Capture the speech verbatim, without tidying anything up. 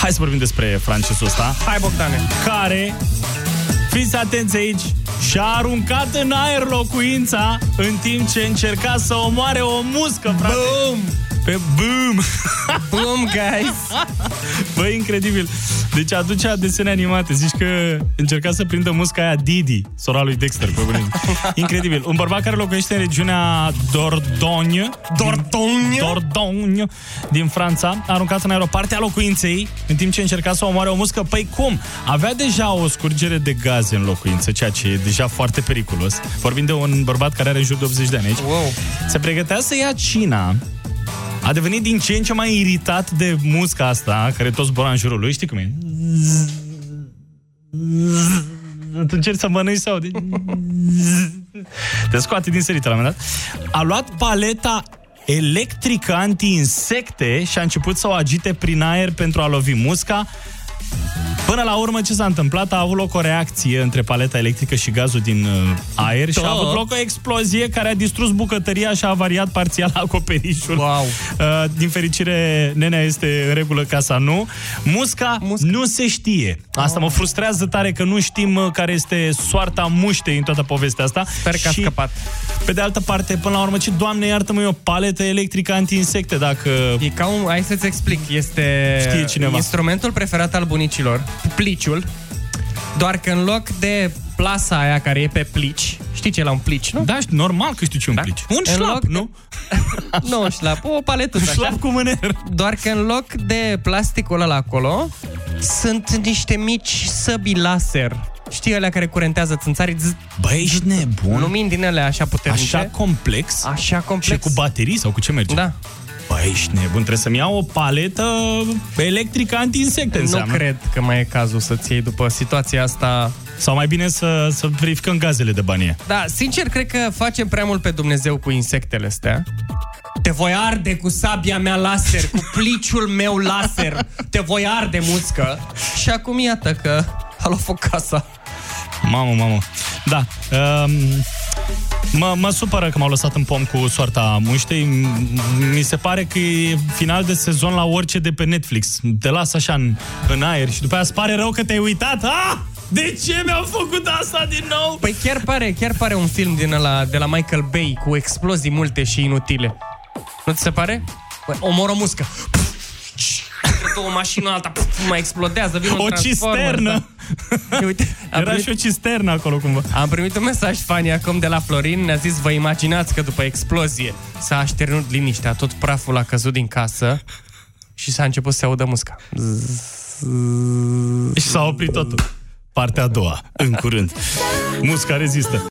Hai să vorbim despre francesul ăsta. Hai, Bogdane. Care, fiți atenți aici, și-a aruncat în aer locuința în timp ce încerca să omoare o muscă, frate. Boom! Pe boom! Boom, guys! Băi, incredibil. Deci aducea desene animate. Zici că încerca să prindă musca aia Didi, sora lui Dexter. Incredibil. Un bărbat care locuiește în regiunea Dordogne Dordogne Dordogne din Franța a aruncat în aer o parte a locuinței în timp ce încerca să omoare o muscă. Păi cum? Avea deja o scurgere de gaze în locuință, ceea ce e deja foarte periculos. Vorbim de un bărbat care are în jur de optzeci de ani aici. Wow. Se pregătea să ia cina. A devenit din ce în ce mai iritat de musca asta, care tot zbura în jurul lui. Știi cum e? Tu încerci să mănânci sau... Te scoate din sărită la un moment dat. A luat paleta electrică anti-insecte și a început să o agite prin aer pentru a lovi musca. Până la urmă, ce s-a întâmplat? A avut loc o reacție între paleta electrică și gazul din uh, aer și a avut loc o explozie care a distrus bucătăria și a avariat parțial acoperișul. Wow. Uh, din fericire, nenea este în regulă, casa nu. Musca, Musca. nu se știe. Asta oh. mă frustrează tare că nu știm care este soarta muștei în toată povestea asta. Sper că a scăpat. Pe de altă parte, până la urmă, ce, Doamne iartă-mă, e o paletă electrică anti-insecte, dacă... E ca un... Hai să-ți explic. Este știe cineva. Instrumentul preferat al bunicilor, pliciul, doar că în loc de plasa aia care e pe plici, știi ce e la un plici, nu? Da, normal că știu ce e un da? plici. Un în șlap, de... nu? Nu, un șlap, o paletuță așa. Un șlap cu mâner. Doar că în loc de plasticul ăla acolo, sunt niște mici săbi laser. Știi alea care curentează țânțarii? Băi, ești nebun? Lumini din ele așa puternice. Așa complex? Așa complex. Și cu baterii sau cu ce merge? Da. Băi, ești nebun, trebuie să-mi iau o paletă electrică anti-insecte, înseamnă. Nu cred că mai e cazul să-ți iei după situația asta. Sau mai bine să, să verificăm gazele de banie. Da, sincer, cred că facem prea mult pe Dumnezeu cu insectele astea. Te voi arde cu sabia mea laser, cu pliciul meu laser. Te voi arde, muscă. Și acum iată că a luat foc casa. Mamă, mamă. Da. Um... Mă, mă supără că m-au lăsat în pom cu soarta muștei. Mi se pare că e final de sezon la orice de pe Netflix. Te las așa în, în aer și după aia îți pare rău că te-ai uitat. Ah! De ce mi-au făcut asta din nou? Păi chiar pare, chiar pare un film din ăla, de la Michael Bay, cu explozii multe și inutile. Nu ți se pare? Omor o muscă. O mașină alta mai explodează, vine o cisternă. Da. Uite, era primit, și o cisternă acolo cumva. Am primit un mesaj funny acum de la Florin. Ne-a zis, vă imaginați că după explozie s-a așternut liniștea, tot praful a căzut din casă și s-a început să se audă musca. Și s-a oprit totul. Partea a doua, în curând. Musca rezistă.